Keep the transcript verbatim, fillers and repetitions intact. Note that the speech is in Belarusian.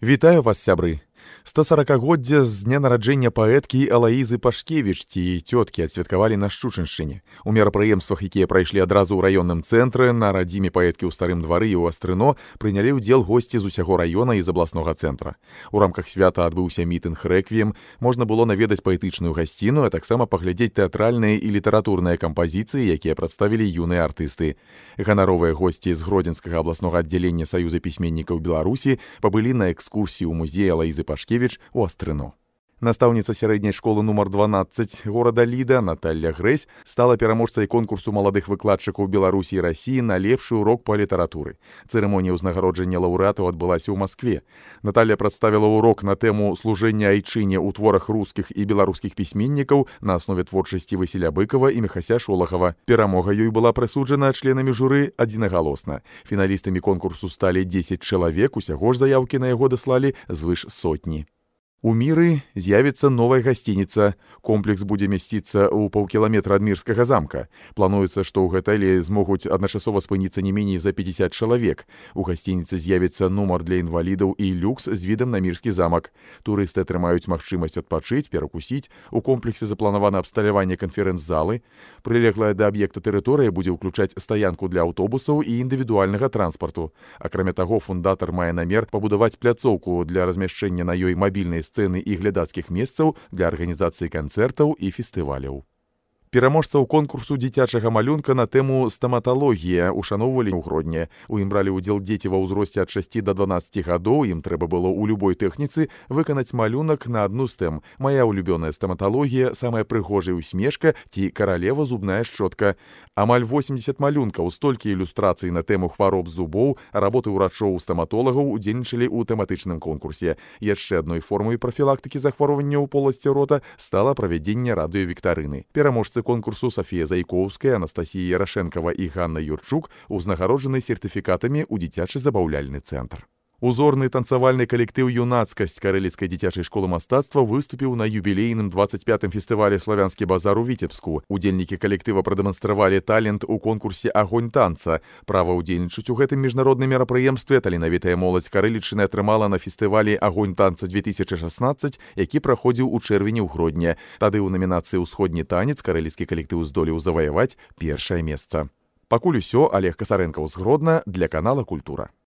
Вітаю вас, сябры! сто сорокагоддзе з дня нараджэння паэткі Алаізы Пашкевіч ці цёткі адсвяткавалі на Шчучыншчыне. У мерапрыемствах, якія прайшлі адразу ў раённым цэнтры, на радзіме паэткі ў Старым двары і ў Астрыно прынялі ўдзел госці з усяго раёна і з абласнога цэнтра. У рамках свята адбыўся мітынг рэквіем, можна было наведаць паэтычную гасціну, а таксама паглядзець тэатральныя і літаратурныя кампазіцыі, якія прадставілі юныя артысты. Ганаровыя госці з Гродзенскага абласнога аддзялення Саюза пісьменнікаў Беларусі пабылі на экскурсіі ў музеі Алаізы Пашкевіч у Астрыно. Настаўніца сярэдняй школы нумар дванаццаць горада Ліда Наталля Грэсь стала пераможцай конкурсу маладых выкладчыкаў Беларусі і Расіі на лепшы урок па літаратуры. Цырымонія ўзнагароджання лаўрэатаў адбылася ў Маскве. Наталля прадставіла урок на тэму служэння айчыне ў творах рускіх і беларускіх пісьменнікаў на аснове творчасці Васіля Быкава і Міхася Шолахава. Перамога ёй была прысуджана членамі журы адзінагалосна. Фіналістамі конкурсу сталі дзесяць чалавек, усяго ж заяўкі на яго даслалі звыш сотні. У Міры з'явіцца новая гасцініца. Комплекс будзе месціцца ў паўкіламетра ад Мірскага замка. Плануецца, што ў гатэлі змогуць адначасова спыніцца не меней за пяцьдзясят чалавек. У гасцініцы з'явіцца нумар для інвалідаў і люкс з відам на Мірскі замак. Турысты атрымаюць магчымасць адпачыць, перакусіць. У комплексе запланавана абсталяванне канферэнц-залы. Прылеглая да аб'екта тэрыторыя будзе ўключаць стаянку для аўтобусаў і індывідуальнага транспарту. Акрамя таго, фундатар мае намер пабудаваць пляцоўку для размяшчэння на ёй мабільнай сцэны і глядацкіх месцаў для арганізацыі канцэртаў і фестываляў. Пераможцаў конкурсу дзіцячага малюнка на тэму стаматалогія ушаноўвалі ў Гродні. У ім бралі ўдзел дзеці ва ўзросце ад шасці да дванаццаці гадоў, ім трэба было ў любой тэхніцы выканаць малюнак на адну з тэм: «Мая улюбёная стаматалогія», «Самая прыгожая усмешка» ці «Каралева зубная шчотка». Амаль восемдзесят малюнкаў, столькі ілюстрацый на тэму хвароб зубоў, работы ўрачоў-стаматолагаў удзельнічалі ў тэматычным конкурсе. Яшчэ адной формай прафілактыкі захворванняў поласці рота стала правядзенне радыёвіктарыны. Пераможцы конкурсу Сафія Зайкоўская, Анастасія Ярашэнкава і Ганна Юрчук узнагароджаны сертыфікатамі ў дзіцячы забаўляльны цэнтр. Узорны танцавальны калектыў «Юнацкасць» Карэліцкай дзіцячай школы мастацтва выступіў на юбілейным дваццаць пятым фестывале «Славянскі базар» у Віцебску. Удзельнікі калектыва прадэманстравалі талент у конкурсе «Агонь танца». Права ўдзельнічаць у гэтым міжнародным мерапрыемстве таленавітая моладзь Карэліччыны атрымала на фестывалі «Агонь танца две тысячи шестнадцать», які праходзіў у чэрвені ў Гродні. Тады ў намінацыі «Усходні танец» карэліцкі калектыў здолеў заваяваць першае месца. Пакуль усё, Олег Касарэнкаў з Гродна для канала «Культура».